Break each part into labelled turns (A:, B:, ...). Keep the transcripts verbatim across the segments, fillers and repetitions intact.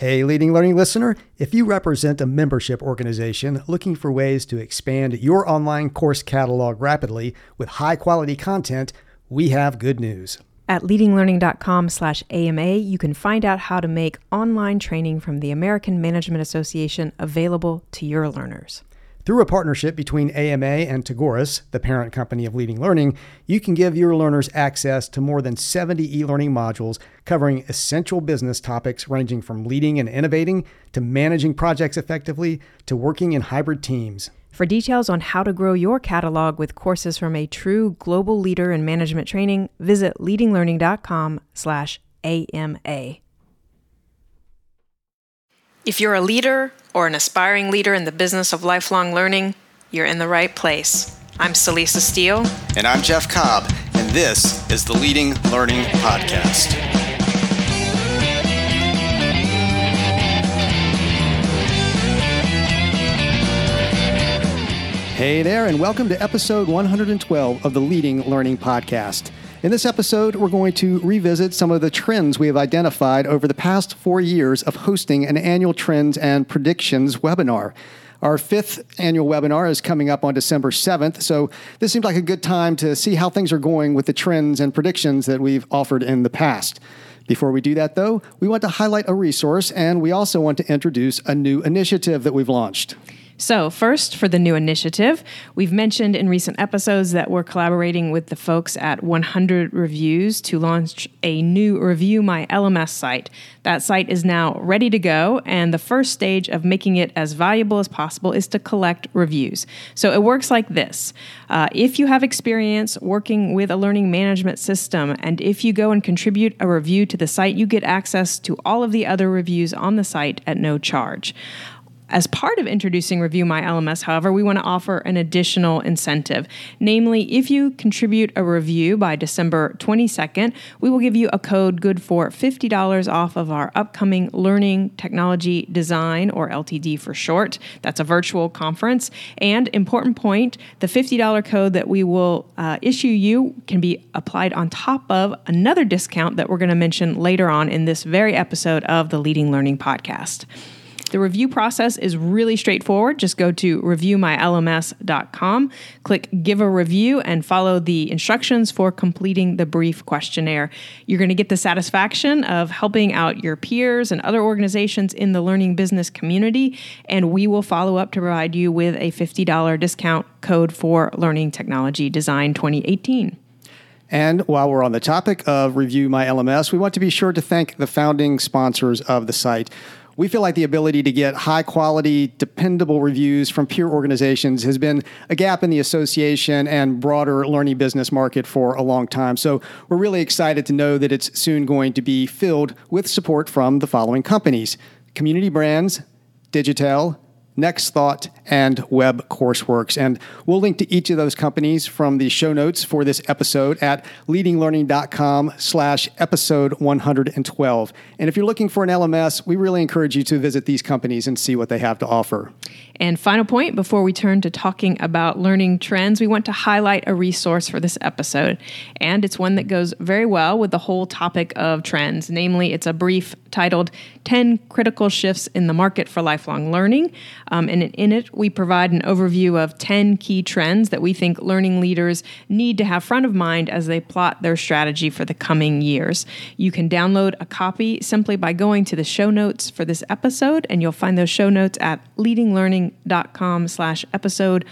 A: Hey, Leading Learning listener, if you represent a membership organization looking for ways to expand your online course catalog rapidly with high-quality content, we have good news.
B: At leadinglearning.com slash AMA, you can find out how to make online training from the American Management Association available to your learners.
A: Through a partnership between A M A and Tagoras, the parent company of Leading Learning, you can give your learners access to more than seventy e-learning modules covering essential business topics ranging from leading and innovating to managing projects effectively to working in hybrid teams.
B: For details on how to grow your catalog with courses from a true global leader in management training, visit leadinglearning.com slash AMA. If you're a leader or an aspiring leader in the business of lifelong learning, you're in the right place. I'm Celisa Steele.
C: And I'm Jeff Cobb, and this is the Leading Learning Podcast.
A: Hey there, and welcome to episode one hundred twelve of the Leading Learning Podcast. In this episode, we're going to revisit some of the trends we have identified over the past four years of hosting an annual Trends and Predictions webinar. Our fifth annual webinar is coming up on December seventh, so this seems like a good time to see how things are going with the trends and predictions that we've offered in the past. Before we do that, though, we want to highlight a resource, and we also want to introduce a new initiative that we've launched.
B: So first, for the new initiative, we've mentioned in recent episodes that we're collaborating with the folks at one hundred Reviews to launch a new Review My L M S site. That site is now ready to go, and the first stage of making it as valuable as possible is to collect reviews. So it works like this. Uh, if you have experience working with a learning management system, and if you go and contribute a review to the site, you get access to all of the other reviews on the site at no charge. As part of introducing Review My L M S, however, we want to offer an additional incentive. Namely, if you contribute a review by December twenty-second, we will give you a code good for fifty dollars off of our upcoming Learning Technology Design, or L T D for short. That's a virtual conference. And important point, the fifty dollars code that we will uh, issue you can be applied on top of another discount that we're going to mention later on in this very episode of the Leading Learning Podcast. The review process is really straightforward. Just go to review my L M S dot com, click Give a Review, and follow the instructions for completing the brief questionnaire. You're going to get the satisfaction of helping out your peers and other organizations in the learning business community, and we will follow up to provide you with a fifty dollars discount code for Learning Technology Design twenty eighteen.
A: And while we're on the topic of Review My L M S, we want to be sure to thank the founding sponsors of the site. We feel like the ability to get high-quality, dependable reviews from peer organizations has been a gap in the association and broader learning business market for a long time. So we're really excited to know that it's soon going to be filled with support from the following companies: Community Brands, Digitel, NextThought, and WebCourseworks. And we'll link to each of those companies from the show notes for this episode at leadinglearning.com slash episode 112. And if you're looking for an L M S, we really encourage you to visit these companies and see what they have to offer.
B: And final point, before we turn to talking about learning trends, we want to highlight a resource for this episode. And it's one that goes very well with the whole topic of trends. Namely, it's a brief titled ten Critical Shifts in the Market for Lifelong Learning. Um, and in it, we provide an overview of ten key trends that we think learning leaders need to have front of mind as they plot their strategy for the coming years. You can download a copy simply by going to the show notes for this episode, and you'll find those show notes at leadinglearning.com slash episode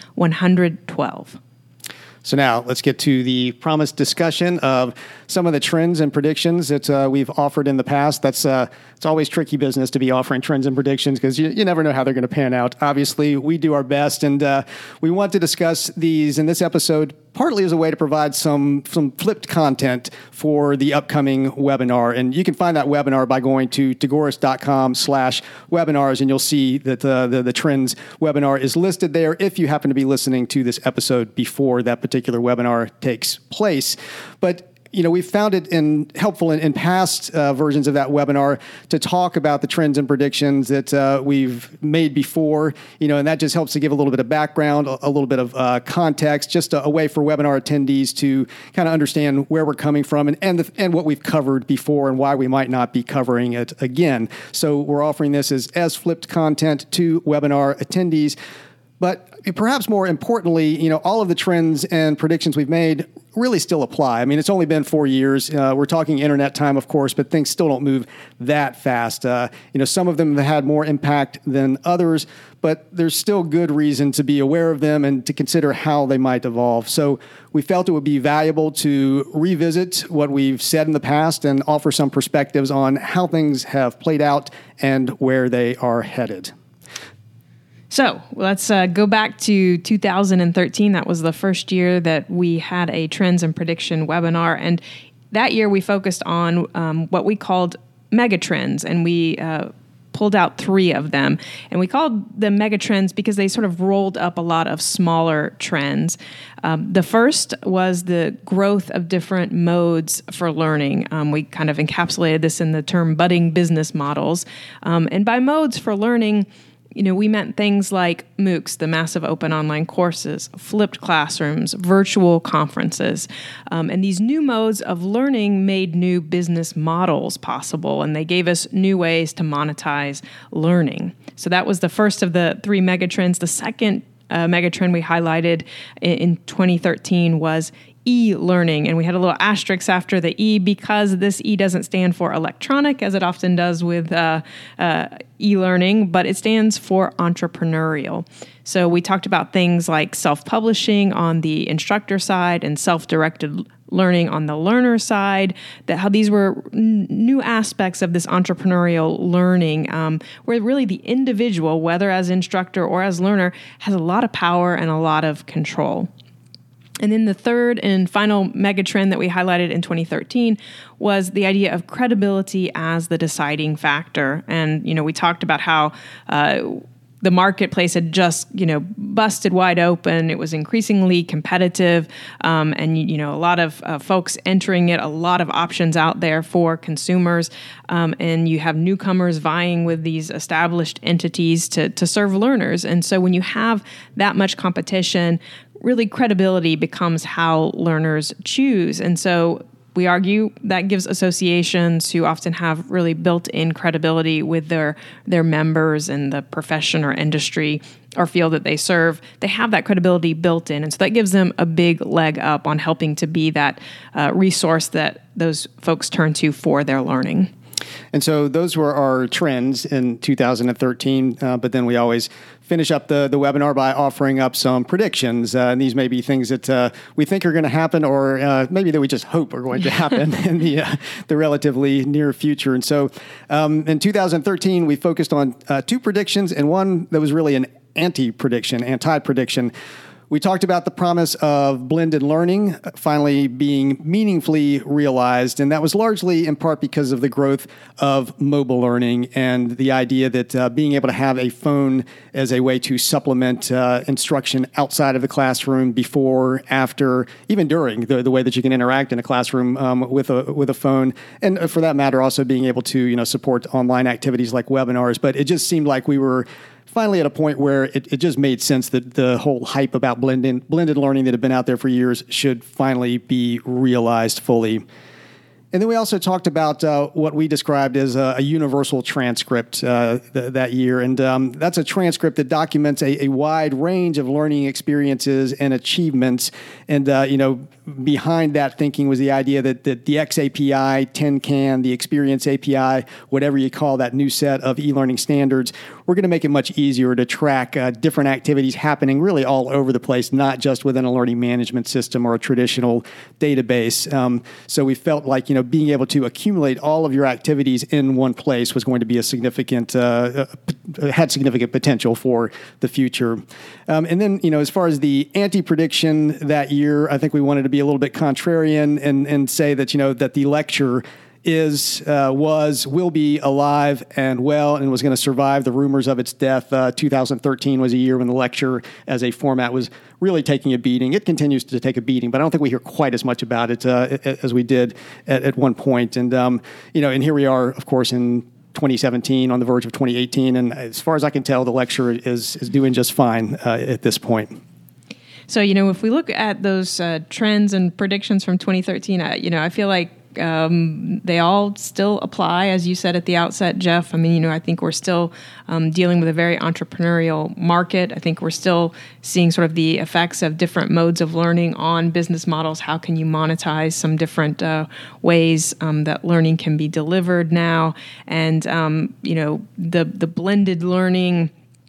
B: 112.
A: So now let's get to the promised discussion of some of the trends and predictions that uh, we've offered in the past. That's uh, it's always tricky business to be offering trends and predictions because you, you never know how they're going to pan out. Obviously, we do our best, and uh, we want to discuss these in this episode partly as a way to provide some some flipped content for the upcoming webinar. And you can find that webinar by going to tagoras.com slash webinars, and you'll see that uh, the, the trends webinar is listed there if you happen to be listening to this episode before that particular webinar takes place. But you know, we found it in helpful in, in past uh, versions of that webinar to talk about the trends and predictions that uh, we've made before, you know, and that just helps to give a little bit of background, a, a little bit of uh, context, just a, a way for webinar attendees to kind of understand where we're coming from and and, the, and what we've covered before and why we might not be covering it again. So we're offering this as, as flipped content to webinar attendees. But perhaps more importantly, you know, all of the trends and predictions we've made really still apply. I mean, it's only been four years. Uh, we're talking internet time, of course, but things still don't move that fast. Uh, you know, some of them have had more impact than others, but there's still good reason to be aware of them and to consider how they might evolve. So we felt it would be valuable to revisit what we've said in the past and offer some perspectives on how things have played out and where they are headed.
B: So let's uh, go back to two thousand thirteen. That was the first year that we had a trends and prediction webinar. And that year we focused on um, what we called megatrends. And we uh, pulled out three of them. And we called them megatrends because they sort of rolled up a lot of smaller trends. Um, the first was the growth of different modes for learning. Um, we kind of encapsulated this in the term budding business models. Um, and by modes for learning, you know, we meant things like MOOCs, the massive open online courses, flipped classrooms, virtual conferences. Um, and these new modes of learning made new business models possible, and they gave us new ways to monetize learning. So that was the first of the three megatrends. The second uh, megatrend we highlighted in, in twenty thirteen was e-learning, and we had a little asterisk after the E because this E doesn't stand for electronic, as it often does with uh, uh, e-learning, but it stands for entrepreneurial. So we talked about things like self-publishing on the instructor side and self-directed learning on the learner side, that how these were n- new aspects of this entrepreneurial learning, um, where really the individual, whether as instructor or as learner, has a lot of power and a lot of control. And then the third and final megatrend that we highlighted in twenty thirteen was the idea of credibility as the deciding factor. And, you know, we talked about how uh, the marketplace had just, you know, busted wide open. It was increasingly competitive. Um, and, you know, a lot of uh, folks entering it, a lot of options out there for consumers. Um, and you have newcomers vying with these established entities to, to serve learners. And so when you have that much competition, really credibility becomes how learners choose. And so we argue that gives associations who often have really built-in credibility with their their members and the profession or industry or field that they serve, they have that credibility built in. And so that gives them a big leg up on helping to be that uh, resource that those folks turn to for their learning.
A: And so those were our trends in two thousand thirteen, uh, but then we always finish up the, the webinar by offering up some predictions. Uh, and these may be things that uh, we think are going to happen, or uh, maybe that we just hope are going to happen in the uh, the relatively near future. And so um, in two thousand thirteen, we focused on uh, two predictions and one that was really an anti-prediction, anti-prediction. We talked about the promise of blended learning finally being meaningfully realized, and that was largely in part because of the growth of mobile learning and the idea that uh, being able to have a phone as a way to supplement uh, instruction outside of the classroom, before, after, even during the, the way that you can interact in a classroom um, with a with a phone, and for that matter, also being able to you know support online activities like webinars. But it just seemed like we were finally at a point where it, it just made sense that the whole hype about blended, blended learning that had been out there for years should finally be realized fully. And then we also talked about uh, what we described as a, a universal transcript uh, th- that year. And um, that's a transcript that documents a, a wide range of learning experiences and achievements. And, uh, you know, behind that thinking was the idea that, that the X A P I, Tin Can, the Experience A P I, whatever you call that new set of e-learning standards, we're going to make it much easier to track uh, different activities happening really all over the place, not just within a learning management system or a traditional database. Um, so we felt like, you know, being able to accumulate all of your activities in one place was going to be a significant, uh, uh, had significant potential for the future. Um, and then, you know, as far as the anti-prediction that year, I think we wanted to be a little bit contrarian and, and say that, you know, that the lecture is, uh, was, will be alive and well and was going to survive the rumors of its death. Uh, two thousand thirteen was a year when the lecture as a format was really taking a beating. It continues to take a beating, but I don't think we hear quite as much about it uh, as we did at, at one point. And, um, you know, and here we are, of course, in twenty seventeen, on the verge of twenty eighteen. And as far as I can tell, the lecture is, is doing just fine uh, at this point.
B: So, you know, if we look at those uh, trends and predictions from twenty thirteen, uh, you know, I feel like um, they all still apply, as you said at the outset, Jeff. I mean, you know, I think we're still um, dealing with a very entrepreneurial market. I think we're still seeing sort of the effects of different modes of learning on business models. How can you monetize some different uh, ways um, that learning can be delivered now? And, um, you know, the the blended learning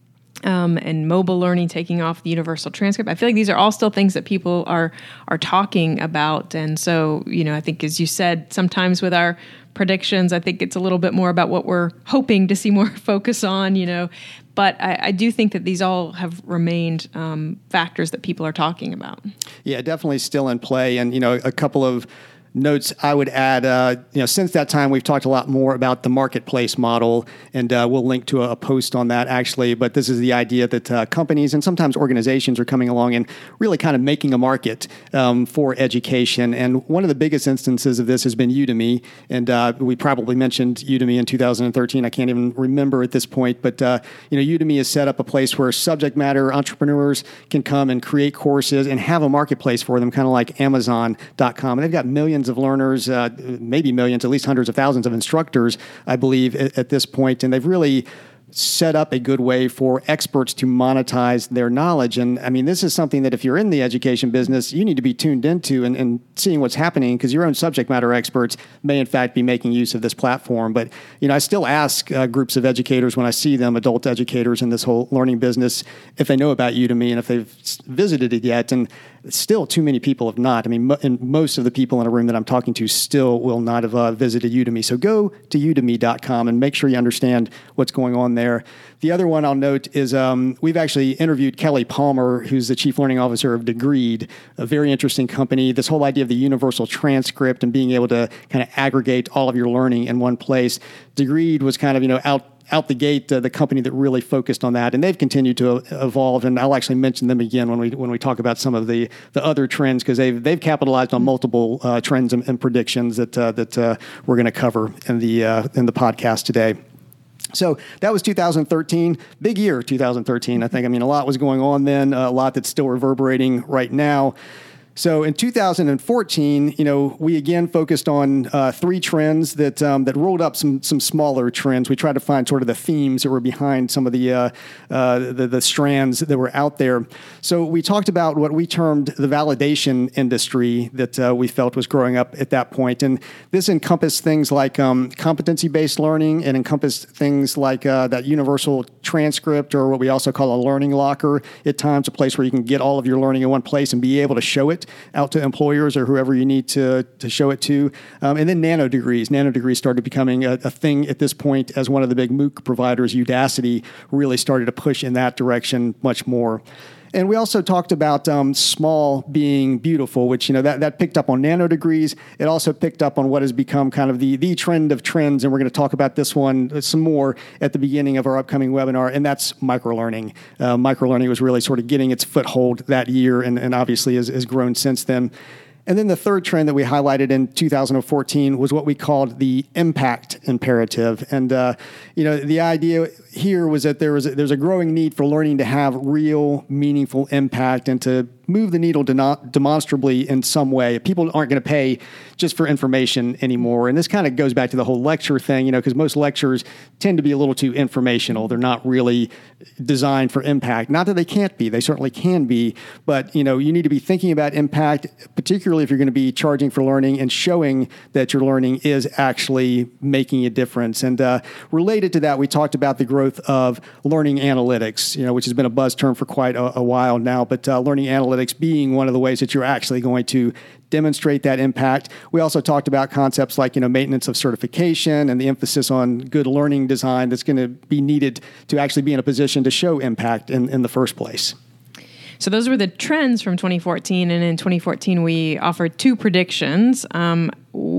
B: Um, and mobile learning taking off, the universal transcript. I feel like these are all still things that people are are talking about. And so, you know, I think, as you said, sometimes with our predictions, I think it's a little bit more about what we're hoping to see more focus on, you know. But I, I do think that these all have remained um, factors that people are talking about.
A: Yeah, definitely still in play. And, you know, a couple of notes I would add, uh, you know, since that time, we've talked a lot more about the marketplace model, and uh, we'll link to a, a post on that, actually. But this is the idea that uh, companies and sometimes organizations are coming along and really kind of making a market um, for education. And one of the biggest instances of this has been Udemy. And uh, we probably mentioned Udemy in two thousand thirteen. I can't even remember at this point. But, uh, you know, Udemy has set up a place where subject matter entrepreneurs can come and create courses and have a marketplace for them, kind of like Amazon dot com. And they've got millions of learners, uh, maybe millions, at least hundreds of thousands of instructors, I believe, at, at this point. And they've really set up a good way for experts to monetize their knowledge. And I mean, this is something that if you're in the education business, you need to be tuned into and, and seeing what's happening, because your own subject matter experts may in fact be making use of this platform. But, you know, I still ask uh, groups of educators when I see them, adult educators in this whole learning business, if they know about Udemy and if they've visited it yet. And still too many people have not. I mean, mo- and most of the people in a room that I'm talking to still will not have uh, visited Udemy. So go to udemy dot com and make sure you understand what's going on there. The other one I'll note is um, we've actually interviewed Kelly Palmer, who's the Chief Learning Officer of Degreed, a very interesting company. This whole idea of the universal transcript and being able to kind of aggregate all of your learning in one place. Degreed was kind of, you know, out out the gate, uh, the company that really focused on that, and they've continued to evolve. And I'll actually mention them again when we when we talk about some of the the other trends, because they've they've capitalized on multiple uh, trends and, and predictions that uh, that uh, we're going to cover in the uh, in the podcast today. So that was two thousand thirteen, big year, two thousand thirteen. I think. I mean, a lot was going on then, a lot that's still reverberating right now. So in two thousand fourteen, you know, we again focused on uh, three trends that um, that rolled up some some smaller trends. We tried to find sort of the themes that were behind some of the uh, uh, the, the strands that were out there. So we talked about what we termed the validation industry that uh, we felt was growing up at that point, and this encompassed things like um, competency-based learning. It encompassed things like uh, that universal transcript, or what we also call a learning locker. At times, a place where you can get all of your learning in one place and be able to show it out to employers or whoever you need to, to show it to. Um, and then nano degrees. Nano degrees started becoming a, a thing at this point as one of the big MOOC providers, Udacity, really started to push in that direction much more. And we also talked about um, small being beautiful, which, you know, that, that picked up on nano degrees. It also picked up on what has become kind of the, the trend of trends. And we're going to talk about this one some more at the beginning of our upcoming webinar. And that's microlearning. Uh, microlearning was really sort of getting its foothold that year, and, and obviously has, has grown since then. And then the third trend that we highlighted in two thousand fourteen was what we called the impact imperative. And, uh, you know, the idea here was that there was a, there's a growing need for learning to have real, meaningful impact and to move the needle demonstrably in some way. People aren't going to pay just for information anymore. And this kind of goes back to the whole lecture thing, you know, because most lectures tend to be a little too informational. They're not really designed for impact. Not that they can't be. They certainly can be. But, you know, you need to be thinking about impact, particularly if you're going to be charging for learning and showing that your learning is actually making a difference. And uh, related to that, we talked about the growth of learning analytics, you know, which has been a buzz term for quite a, a while now. But uh, learning analytics being one of the ways that you're actually going to demonstrate that impact. We also talked about concepts like, you know, maintenance of certification and the emphasis on good learning design that's going to be needed to actually be in a position to show impact in, in the first place.
B: So those were the trends from twenty fourteen. And in twenty fourteen, we offered two predictions. Um,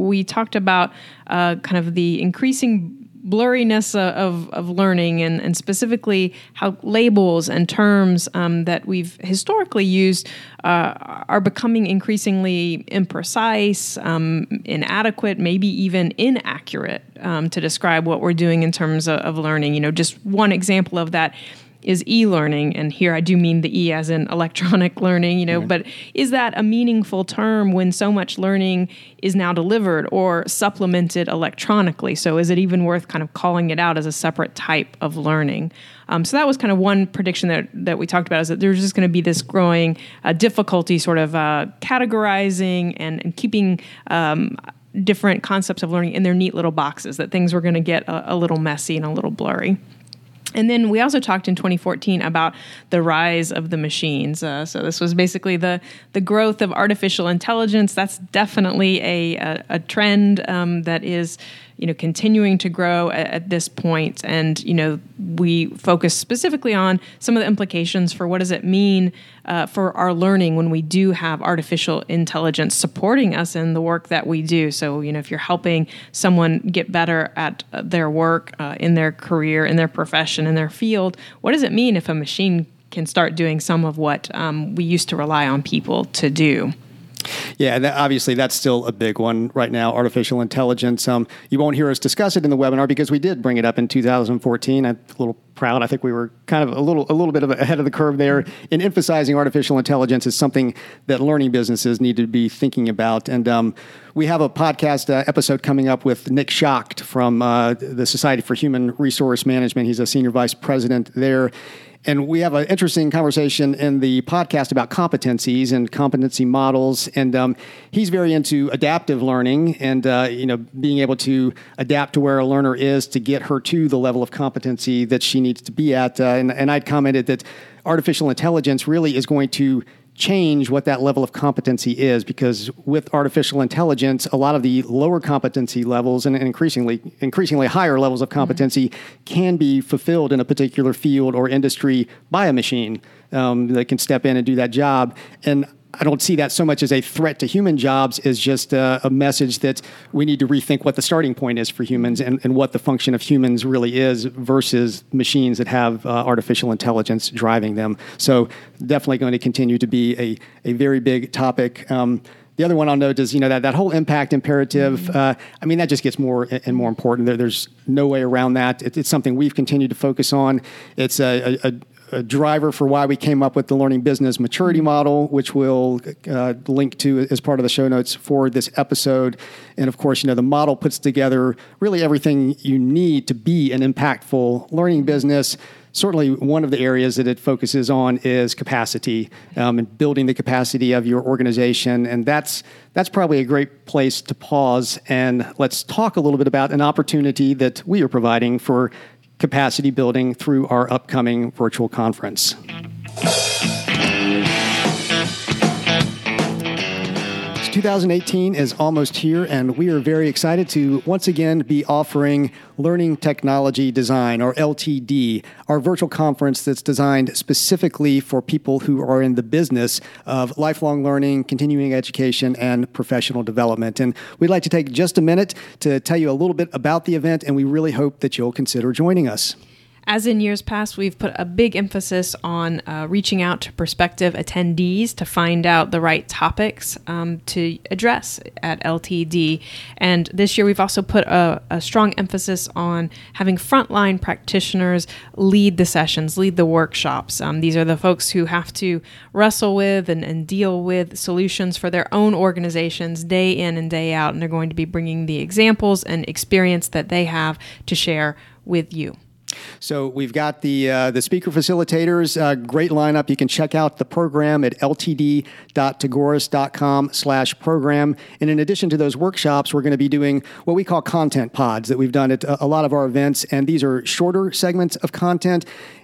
B: we talked about uh, kind of the increasing blurriness of, of learning and, and specifically how labels and terms um, that we've historically used uh, are becoming increasingly imprecise, um, inadequate, maybe even inaccurate um, to describe what we're doing in terms of, of learning. You know, just one example of that is e-learning, and here I do mean the E as in electronic learning, you know, right. But is that a meaningful term when so much learning is now delivered or supplemented electronically? So is it even worth kind of calling it out as a separate type of learning? Um, so that was kind of one prediction that, that we talked about, is that there's just going to be this growing uh, difficulty sort of uh, categorizing and, and keeping um, different concepts of learning in their neat little boxes, that things were going to get a, a little messy and a little blurry. And then we also talked in twenty fourteen about the rise of the machines. Uh, so this was basically the the growth of artificial intelligence. That's definitely a a, a trend um, that is, you know, continuing to grow at, at this point. And, you know, we focus specifically on some of the implications for what does it mean uh, for our learning when we do have artificial intelligence supporting us in the work that we do. So, you know, if you're helping someone get better at uh, their work, uh, in their career, in their profession, in their field, what does it mean if a machine can start doing some of what um, we used to rely on people to do?
A: Yeah, that, obviously that's still a big one right now, artificial intelligence. Um, you won't hear us discuss it in the webinar because we did bring it up in two thousand fourteen. I'm a little proud. I think we were kind of a little a little bit of ahead of the curve there in emphasizing artificial intelligence as something that learning businesses need to be thinking about. And um, we have a podcast uh, episode coming up with Nick Schacht from uh, the Society for Human Resource Management. He's a senior vice president there. And we have an interesting conversation in the podcast about competencies and competency models. And um, he's very into adaptive learning and, uh, you know, being able to adapt to where a learner is to get her to the level of competency that she needs to be at. Uh, and, and I'd commented that artificial intelligence really is going to change what that level of competency is, because with artificial intelligence, a lot of the lower competency levels and increasingly increasingly higher levels of competency mm-hmm. can be fulfilled in a particular field or industry by a machine um, that can step in and do that job. And I don't see that so much as a threat to human jobs as just a, a message that we need to rethink what the starting point is for humans and, and what the function of humans really is versus machines that have uh, artificial intelligence driving them. So definitely going to continue to be a, a very big topic. Um, The other one I'll note is, you know, that, that whole impact imperative, mm-hmm. uh, I mean, that just gets more and more important. There, there's no way around that. It, it's something we've continued to focus on. It's a, a, a driver for why we came up with the Learning Business Maturity Model, which we'll uh, link to as part of the show notes for this episode. And of course, you know, the model puts together really everything you need to be an impactful learning business. Certainly one of the areas that it focuses on is capacity um, and building the capacity of your organization. And that's that's probably a great place to pause. And let's talk a little bit about an opportunity that we are providing for capacity building through our upcoming virtual conference. twenty eighteen is almost here, and we are very excited to once again be offering Learning Technology Design, or L T D, our virtual conference that's designed specifically for people who are in the business of lifelong learning, continuing education, and professional development. And we'd like to take just a minute to tell you a little bit about the event, and we really hope that you'll consider joining us.
B: As in years past, we've put a big emphasis on uh, reaching out to prospective attendees to find out the right topics um, to address at L T D. And this year, we've also put a, a strong emphasis on having frontline practitioners lead the sessions, lead the workshops. Um, these are the folks who have to wrestle with and, and deal with solutions for their own organizations day in and day out. And they're going to be bringing the examples and experience that they have to share with you.
A: So we've got the uh, the speaker facilitators, uh, great lineup. You can check out the program at ltd.tagoras.com slash program. And in addition to those workshops, we're going to be doing what we call content pods that we've done at a lot of our events. And these are shorter segments of content.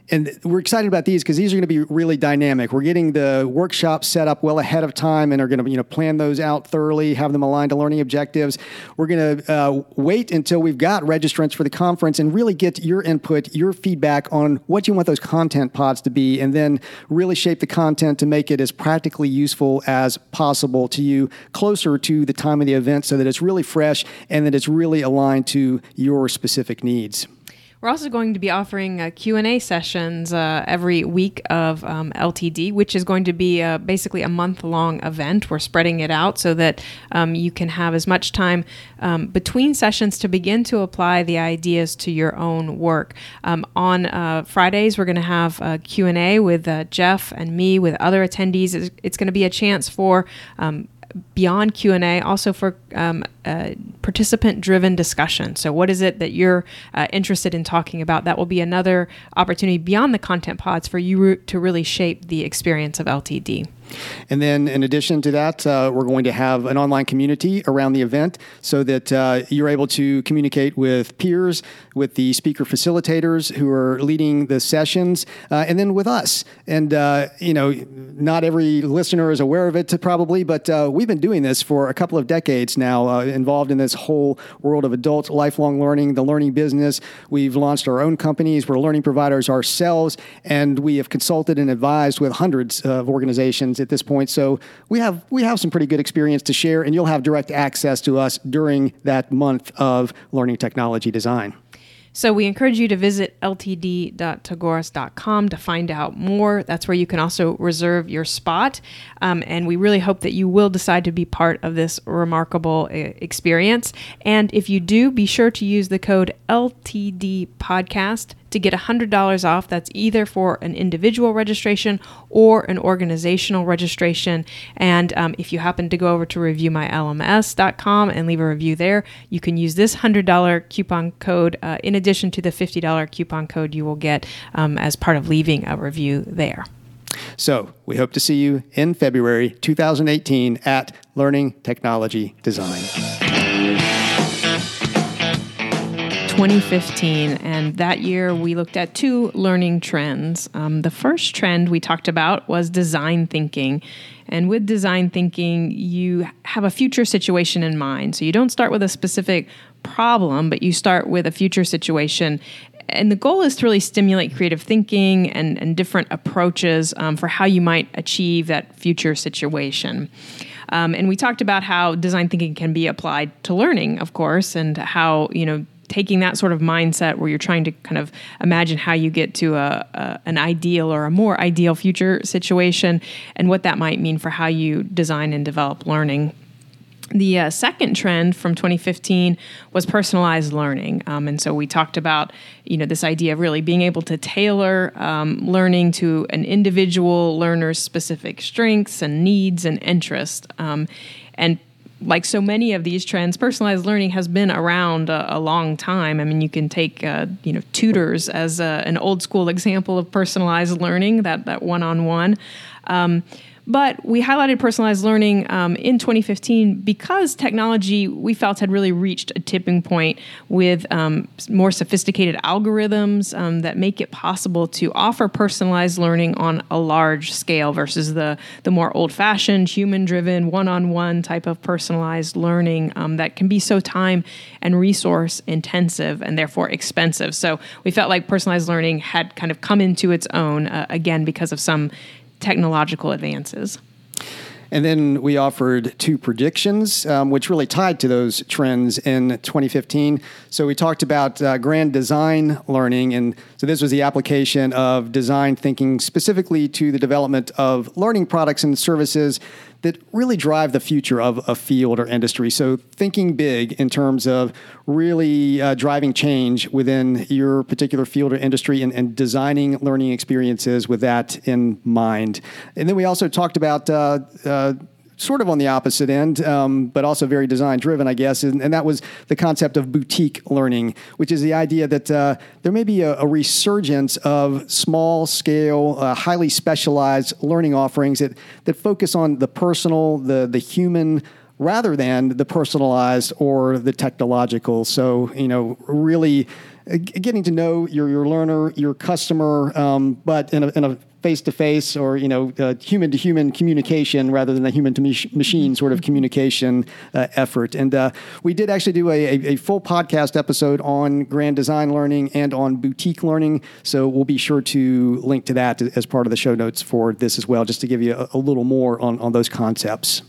A: And we're excited about these because these are going to be really dynamic. We're getting the workshops set up well ahead of time and are going to, you know, plan those out thoroughly, have them aligned to learning objectives. We're going to uh, wait until we've got registrants for the conference and really get your input, your feedback on what you want those content pods to be, and then really shape the content to make it as practically useful as possible to you closer to the time of the event so that it's really fresh and that it's really aligned to your specific needs.
B: We're also going to be offering uh, Q and A sessions uh, every week of um, L T D, which is going to be uh, basically a month-long event. We're spreading it out so that um, you can have as much time um, between sessions to begin to apply the ideas to your own work. Um, on uh, Fridays, we're going to have a Q and A with uh, Jeff and me, with other attendees. It's, it's going to be a chance for um, beyond Q and A, also for um, uh, participant-driven discussion. So what is it that you're uh, interested in talking about? That will be another opportunity beyond the content pods for you to really shape the experience of L T D.
A: And then in addition to that, uh, we're going to have an online community around the event so that uh, you're able to communicate with peers, with the speaker facilitators who are leading the sessions, uh, and then with us. And, uh, you know, not every listener is aware of it probably, but uh, we've been doing this for a couple of decades now, uh, involved in this whole world of adult lifelong learning, the learning business. We've launched our own companies. We're learning providers ourselves, and we have consulted and advised with hundreds of organizations at this point. So we have we have some pretty good experience to share, and you'll have direct access to us during that month of learning technology design.
B: So we encourage you to visit L T D dot tagoras dot com to find out more. That's where you can also reserve your spot. Um, and we really hope that you will decide to be part of this remarkable uh, experience. And if you do, be sure to use the code L T D podcast to get one hundred dollars off. That's either for an individual registration or an organizational registration. And um, if you happen to go over to review my L M S dot com and leave a review there, you can use this one hundred dollars coupon code uh, in addition to the fifty dollars coupon code you will get um, as part of leaving a review there.
A: So we hope to see you in February two thousand eighteen at Learning Technology Design.
B: twenty fifteen, and that year we looked at two learning trends. Um, the first trend we talked about was design thinking. And with design thinking, you have a future situation in mind. So you don't start with a specific problem, but you start with a future situation. And the goal is to really stimulate creative thinking and, and different approaches um, for how you might achieve that future situation. Um, and we talked about how design thinking can be applied to learning, of course, and how, you know, taking that sort of mindset where you're trying to kind of imagine how you get to a, a an ideal or a more ideal future situation and what that might mean for how you design and develop learning. The uh, second trend from twenty fifteen was personalized learning. Um, and so we talked about, you know, this idea of really being able to tailor um, learning to an individual learner's specific strengths and needs and interests. Um, and like so many of these trends, personalized learning has been around a, a long time. I mean, you can take, uh, you know, tutors as a, an old school example of personalized learning, that, that one-on-one. Um, But we highlighted personalized learning um, in twenty fifteen because technology, we felt, had really reached a tipping point with um, more sophisticated algorithms um, that make it possible to offer personalized learning on a large scale versus the, the more old-fashioned, human-driven, one-on-one type of personalized learning um, that can be so time and resource intensive and therefore expensive. So we felt like personalized learning had kind of come into its own, uh, again, because of some technological advances.
A: And then we offered two predictions, um, which really tied to those trends in twenty fifteen. So we talked about uh, grand design learning. And so this was the application of design thinking specifically to the development of learning products and services that really drive the future of a field or industry. So thinking big in terms of really uh, driving change within your particular field or industry and, and designing learning experiences with that in mind. And then we also talked about uh, uh, sort of on the opposite end, um, but also very design-driven, I guess, and, and that was the concept of boutique learning, which is the idea that uh, there may be a, a resurgence of small-scale, uh, highly specialized learning offerings that, that focus on the personal, the, the human, rather than the personalized or the technological. So, you know, really getting to know your, your learner, your customer, um, but in a, in a face-to-face or, you know, uh, human-to-human communication rather than a human-to-machine sort of communication uh, effort. And uh, we did actually do a, a, a full podcast episode on grand design learning and on boutique learning. So we'll be sure to link to that as part of the show notes for this as well, just to give you a, a little more on, on those concepts.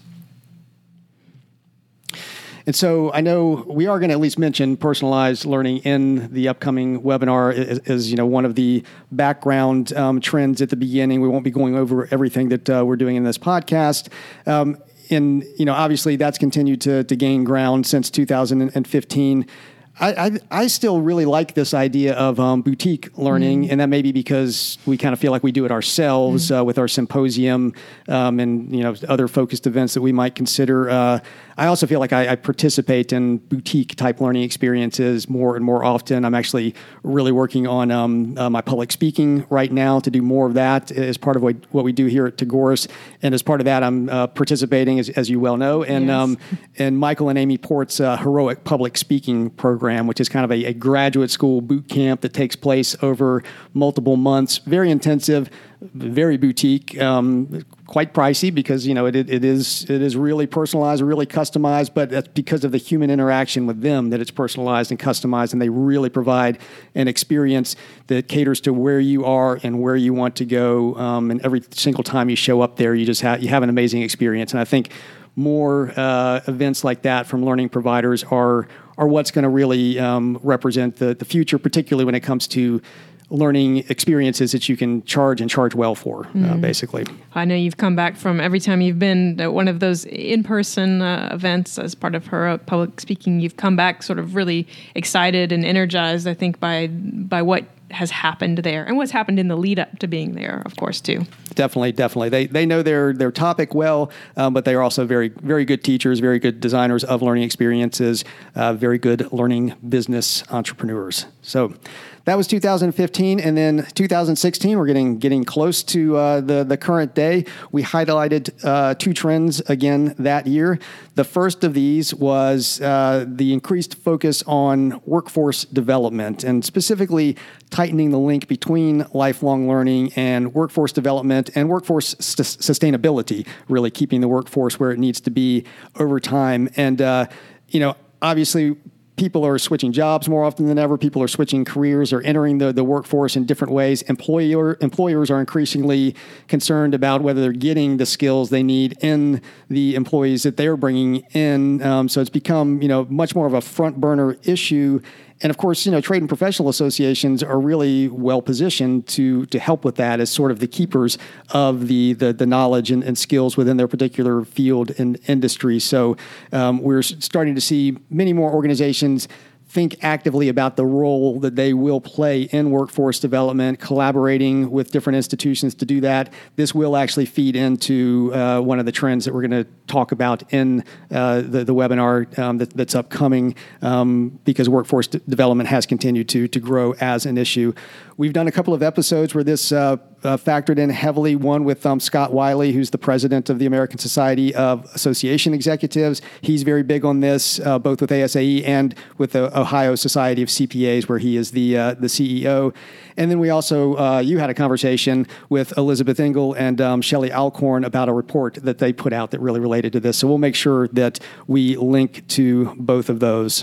A: And so I know we are going to at least mention personalized learning in the upcoming webinar as, as you know, one of the background um, trends at the beginning. We won't be going over everything that uh, we're doing in this podcast. Um, and, you know, obviously that's continued to, to gain ground since two thousand fifteen. I, I, I still really like this idea of um, boutique learning, mm. and that may be because we kind of feel like we do it ourselves mm. uh, with our symposium um, and you know other focused events that we might consider. Uh, I also feel like I, I participate in boutique type learning experiences more and more often. I'm actually really working on um, uh, my public speaking right now to do more of that as part of what, what we do here at Tagoras. And as part of that, I'm uh, participating, as, as you well know, in, yes. um, in Michael and Amy Port's uh, Heroic Public Speaking program, which is kind of a, a graduate school boot camp that takes place over multiple months. Very intensive, very boutique, um, quite pricey because you know it, it is it is really personalized, really customized. But that's because of the human interaction with them that it's personalized and customized, and they really provide an experience that caters to where you are and where you want to go. Um, and every single time you show up there, you just have you have an amazing experience. And I think more uh, events like that from learning providers are are what's going to really um, represent the the future, particularly when it comes to learning experiences that you can charge and charge well for, mm. uh, basically.
B: I know you've come back from every time you've been at one of those in-person uh, events as part of her public speaking, you've come back sort of really excited and energized, I think, by by what has happened there and what's happened in the lead up to being there, of course, too.
A: Definitely, definitely. They they know their their topic well, um, but they are also very, very good teachers, very good designers of learning experiences, uh, very good learning business entrepreneurs. So that was two thousand fifteen, and then two thousand sixteen, we're getting getting close to uh, the, the current day. We highlighted uh, two trends again that year. The first of these was uh, the increased focus on workforce development, and specifically tightening the link between lifelong learning and workforce development and workforce st- sustainability, really keeping the workforce where it needs to be over time. And, uh, you know, obviously, people are switching jobs more often than ever. People are switching careers or entering the, the workforce in different ways. Employer, employers are increasingly concerned about whether they're getting the skills they need in the employees that they're bringing in. Um, so it's become, you know, much more of a front burner issue. And of course, you know, trade and professional associations are really well positioned to to help with that as sort of the keepers of the the, the knowledge and, and skills within their particular field and industry. So um, we're starting to see many more organizations think actively about the role that they will play in workforce development, collaborating with different institutions to do that. This will actually feed into uh, one of the trends that we're going to talk about in uh, the, the webinar um, that, that's upcoming um, because workforce d- development has continued to, to grow as an issue. We've done a couple of episodes where this uh, uh, factored in heavily, one with um, Scott Wiley, who's the president of the American Society of Association Executives. He's very big on this, uh, both with A S A E and with the Ohio Society of C P As, where he is the uh, the C E O. And then we also, uh, you had a conversation with Elizabeth Engel and um, Shelley Alcorn about a report that they put out that really related to this. So we'll make sure that we link to both of those.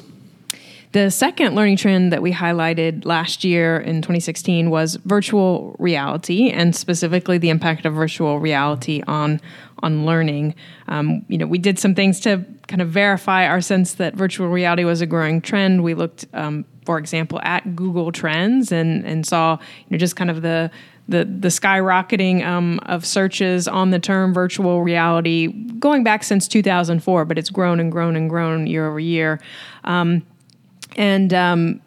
B: The second learning trend that we highlighted last year in twenty sixteen was virtual reality, and specifically the impact of virtual reality on on learning. Um, you know, we did some things to kind of verify our sense that virtual reality was a growing trend. We looked, um, for example, at Google Trends and and saw you know just kind of the the the skyrocketing um, of searches on the term virtual reality going back since two thousand four, but it's grown and grown and grown year over year. Um, And um,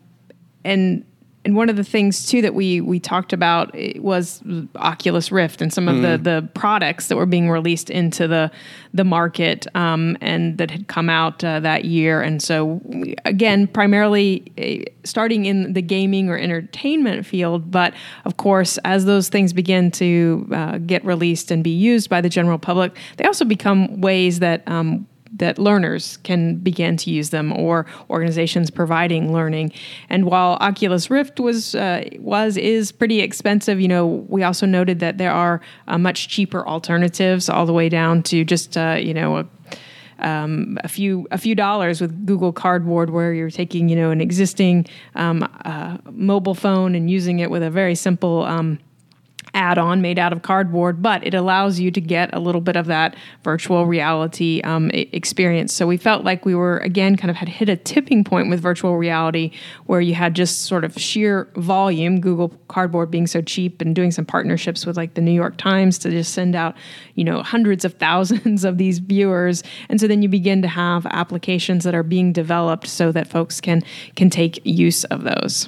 B: and and one of the things too that we we talked about was Oculus Rift and some of mm. the the products that were being released into the the market um, and that had come out uh, that year. And so we, again, primarily uh, starting in the gaming or entertainment field, but of course, as those things begin to uh, get released and be used by the general public, they also become ways that um, that learners can begin to use them, or organizations providing learning. And while Oculus Rift was uh, was is pretty expensive, you know, we also noted that there are uh, much cheaper alternatives, all the way down to just uh, you know a, um, a few a few dollars with Google Cardboard, where you're taking you know an existing um, uh, mobile phone and using it with a very simple Um, add-on made out of cardboard, but it allows you to get a little bit of that virtual reality um, experience. So we felt like we were, again, kind of had hit a tipping point with virtual reality, where you had just sort of sheer volume, Google Cardboard being so cheap, and doing some partnerships with like the New York Times to just send out, you know, hundreds of thousands of these viewers. And so then you begin to have applications that are being developed so that folks can can take use of those.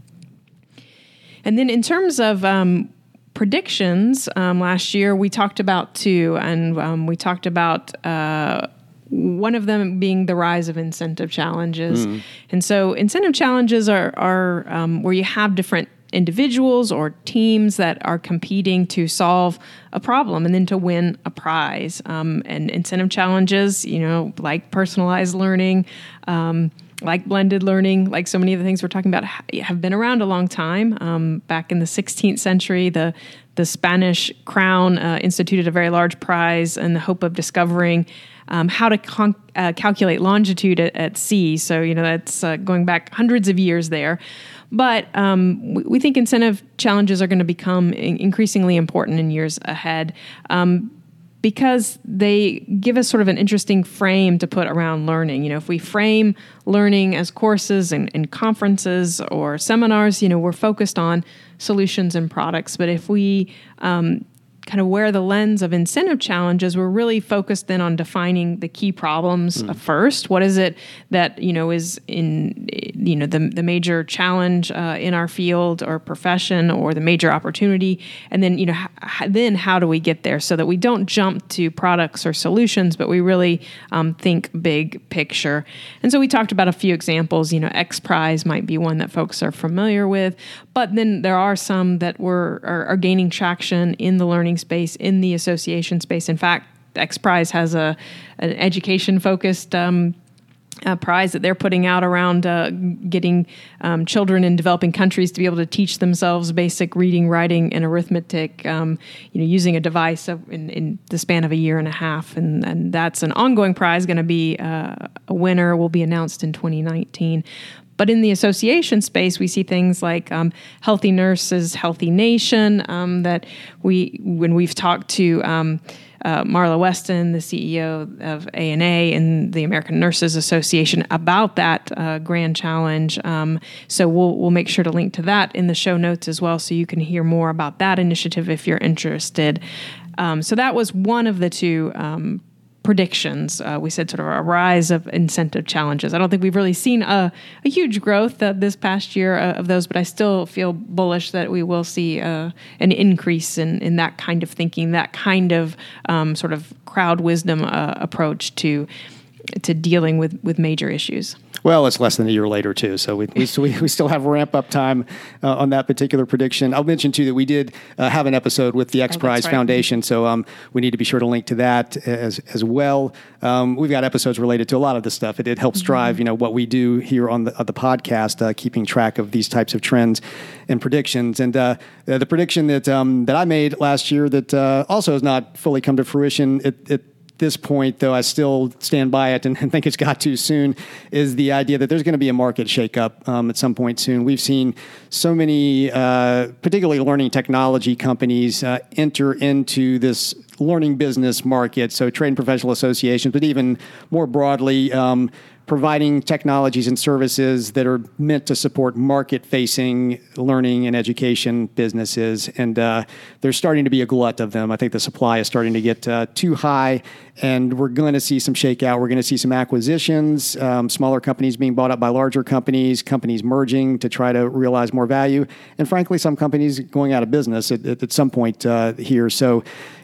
B: And then in terms of um, predictions, um, last year we talked about two, and um, we talked about uh, one of them being the rise of incentive challenges. Mm. And so incentive challenges are, are um, where you have different individuals or teams that are competing to solve a problem and then to win a prize. Um, and incentive challenges, you know, like personalized learning, um, like blended learning, like so many of the things we're talking about, have been around a long time. Um, back in the sixteenth century, the the Spanish crown uh, instituted a very large prize in the hope of discovering um, how to con- uh, calculate longitude at, at sea. So, you know, that's uh, going back hundreds of years there. But um, we, we think incentive challenges are going to become in- increasingly important in years ahead. Um, because they give us sort of an interesting frame to put around learning. You know, if we frame learning as courses and, and conferences or seminars, you know, we're focused on solutions and products. But if we um, kind of wear the lens of incentive challenges, we're really focused then on defining the key problems mm. first. What is it that, you know, is in, you know, the, the major challenge uh, in our field or profession, or the major opportunity? And then, you know, h- then how do we get there, so that we don't jump to products or solutions, but we really um, think big picture. And so we talked about a few examples. You know, X Prize might be one that folks are familiar with, but then there are some that were are, are gaining traction in the learning space, in the association space. In fact, X Prize has a an education-focused um, uh, prize that they're putting out around uh, getting um, children in developing countries to be able to teach themselves basic reading, writing, and arithmetic, um, you know, using a device of, in, in the span of a year and a half. And, and that's an ongoing prize, going to be uh, a winner, will be announced in twenty nineteen. But in the association space, we see things like um, Healthy Nurses, Healthy Nation, um, that we, when we've talked to um, uh, Marla Weston, the C E O of A N A and the American Nurses Association, about that uh, grand challenge. Um, so we'll we'll make sure to link to that in the show notes as well, so you can hear more about that initiative if you're interested. Um, so that was one of the two um predictions. Uh, we said sort of a rise of incentive challenges. I don't think we've really seen a, a huge growth uh, this past year uh, of those, but I still feel bullish that we will see uh, an increase in, in that kind of thinking, that kind of um, sort of crowd wisdom uh, approach to to dealing with, with major issues.
A: Well, it's less than a year later, too, so we we, we still have ramp-up time uh, on that particular prediction. I'll mention, too, that we did uh, have an episode with the X Prize oh, right. Foundation, so um, we need to be sure to link to that as as well. Um, we've got episodes related to a lot of this stuff. It, it helps drive, you know, what we do here on the, on the podcast, uh, keeping track of these types of trends and predictions. And uh, the prediction that um, that I made last year that uh, also has not fully come to fruition, it, it this point, though I still stand by it and, and think it's got too soon, is the idea that there's going to be a market shakeup um, at some point soon. We've seen so many, uh, particularly learning technology companies, uh, enter into this learning business market, so trade and professional associations, but even more broadly, um, providing technologies and services that are meant to support market-facing learning and education businesses. And uh, there's starting to be a glut of them. I think the supply is starting to get uh, too high, and we're going to see some shakeout. We're going to see some acquisitions, um, smaller companies being bought up by larger companies, companies merging to try to realize more value, and frankly, some companies going out of business at, at, at some point uh, here. So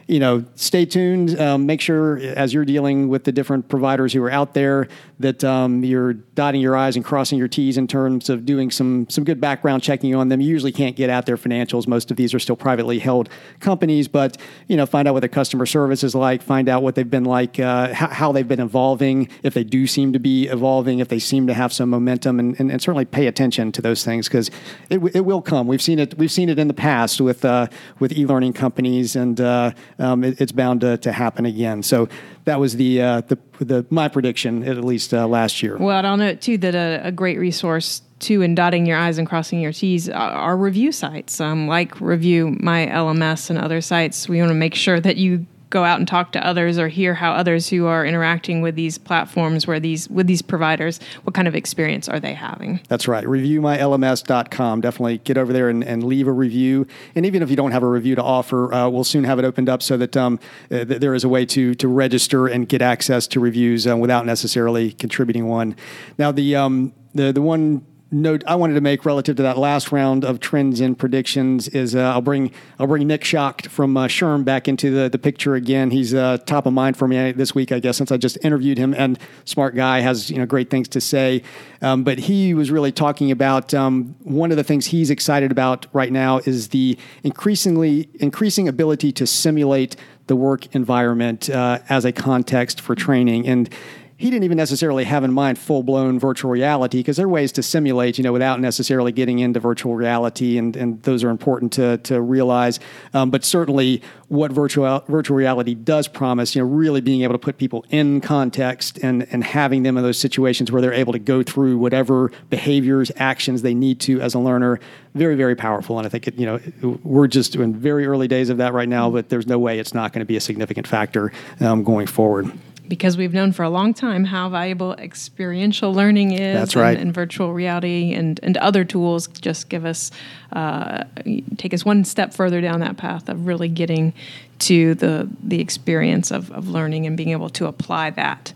A: you know, stay tuned. Um, make sure as you're dealing with the different providers who are out there that um, you're dotting your I's and crossing your T's in terms of doing some some good background checking on them. You usually can't get at their financials. Most of these are still privately held companies, but, you know, find out what their customer service is like, find out what they've been like, uh, how, how they've been evolving, if they do seem to be evolving, if they seem to have some momentum, and, and, and certainly pay attention to those things because it, it will come. We've seen it. We've seen it in the past with uh, with e-learning companies, and uh, um, it, it's bound to, to happen again. So that was the uh, the, the my prediction, at least uh, last year.
B: Well, I'll note too that a, a great resource too in dotting your I's and crossing your T's are, are review sites, um, like Review My L M S and other sites. We want to make sure that you go out and talk to others or hear how others who are interacting with these platforms, where these with these providers, what kind of experience are they having?
A: That's right. review my L M S dot com. Definitely get over there and, and leave a review. And even if you don't have a review to offer, uh, we'll soon have it opened up so that um, uh, th- there is a way to to register and get access to reviews uh, without necessarily contributing one. Now, the um, the the one note I wanted to make relative to that last round of trends and predictions is uh, I'll bring I'll bring Nick Schacht from uh, SHRM back into the, the picture again. He's uh, top of mind for me this week, I guess, since I just interviewed him. And smart guy, has you know great things to say. Um, but he was really talking about um, one of the things he's excited about right now is the increasingly increasing ability to simulate the work environment uh, as a context for training. And he didn't even necessarily have in mind full-blown virtual reality, because there are ways to simulate, you know, without necessarily getting into virtual reality, and, and those are important to to realize. Um, but certainly, what virtual virtual reality does promise, you know, really being able to put people in context and and having them in those situations where they're able to go through whatever behaviors, actions they need to as a learner. Very, very powerful. And I think it, you know, we're just in very early days of that right now, but there's no way it's not going to be a significant factor um, going forward.
B: Because we've known for a long time how valuable experiential learning is.
A: That's right.
B: And, and virtual reality and, and other tools just give us, uh, take us one step further down that path of really getting to the the experience of, of learning and being able to apply that.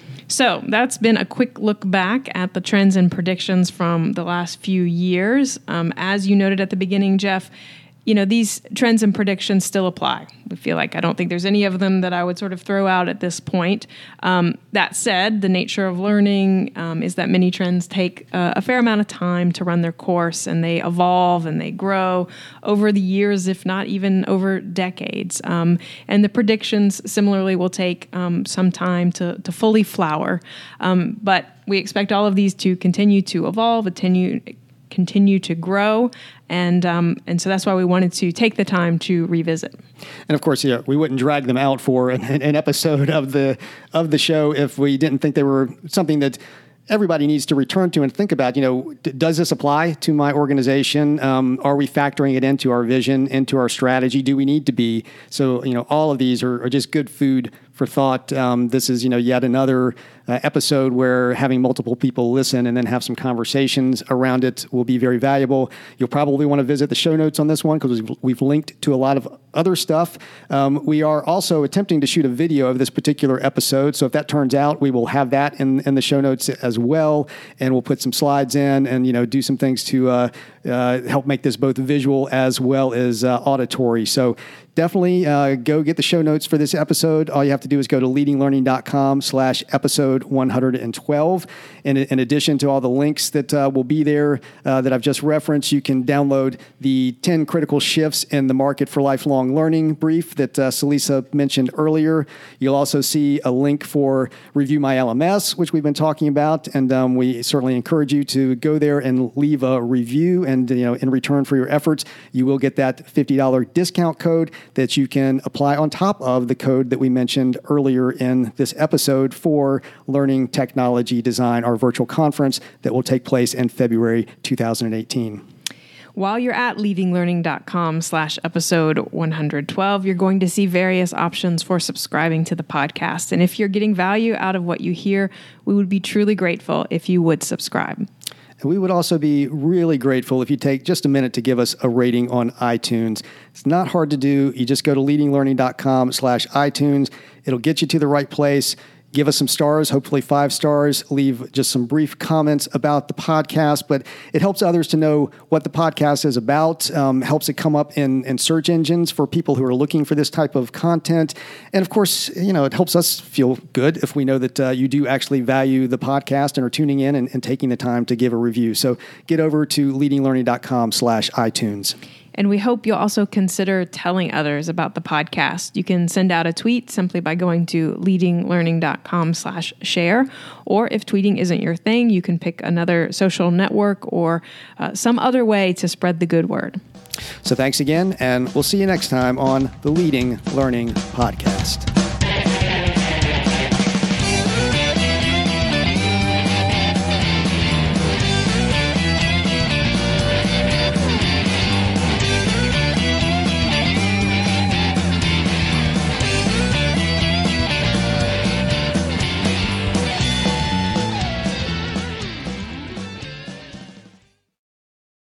B: So that's been a quick look back at the trends and predictions from the last few years. Um, as you noted at the beginning, Jeff, you know, these trends and predictions still apply. We feel like I don't think there's any of them that I would sort of throw out at this point. Um, that said, the nature of learning um, is that many trends take uh, a fair amount of time to run their course, and they evolve and they grow over the years, if not even over decades. Um, and the predictions similarly will take um, some time to, to fully flower. Um, but we expect all of these to continue to evolve, continue continue to grow, and um, and so that's why we wanted to take the time to revisit.
A: And of course, yeah, we wouldn't drag them out for an, an episode of the of the show if we didn't think they were something that everybody needs to return to and think about. You know, d- does this apply to my organization? Um, are we factoring it into our vision, into our strategy? Do we need to be? So, you know, all of these are, are just good food for thought. Um, this is, you know, yet another uh, episode where having multiple people listen and then have some conversations around it will be very valuable. You'll probably want to visit the show notes on this one because we've, we've linked to a lot of other stuff. Um, we are also attempting to shoot a video of this particular episode. So if that turns out, we will have that in, in the show notes as well. And we'll put some slides in and, you know, do some things to uh, uh, help make this both visual as well as uh, auditory. So definitely uh, go get the show notes for this episode. All you have to do is go to leadinglearning.com slash episode one hundred twelve. And in addition to all the links that uh, will be there uh, that I've just referenced, you can download the ten critical shifts in the market for lifelong learning brief that uh, Celisa mentioned earlier. You'll also see a link for Review My L M S, which we've been talking about. And um, we certainly encourage you to go there and leave a review. And, you know, in return for your efforts, you will get that fifty dollars discount code that you can apply on top of the code that we mentioned earlier in this episode for Learning Technology Design, our virtual conference that will take place in February two thousand eighteen.
B: While you're at leadinglearning.com slash episode one hundred twelve, you're going to see various options for subscribing to the podcast. And if you're getting value out of what you hear, we would be truly grateful if you would subscribe.
A: And we would also be really grateful if you take just a minute to give us a rating on iTunes. It's not hard to do. You just go to leadinglearning.com slash iTunes. It'll get you to the right place. give us some stars, hopefully five stars. Leave just some brief comments about the podcast, but it helps others to know what the podcast is about, um, helps it come up in, in search engines for people who are looking for this type of content. And of course, you know, it helps us feel good if we know that uh, you do actually value the podcast and are tuning in and, and taking the time to give a review. So get over to leadinglearning.com slash iTunes.
B: And we hope you'll also consider telling others about the podcast. You can send out a tweet simply by going to leadinglearning.com slash share. Or if tweeting isn't your thing, you can pick another social network or uh, some other way to spread the good word.
A: So thanks again, and we'll see you next time on the Leading Learning Podcast.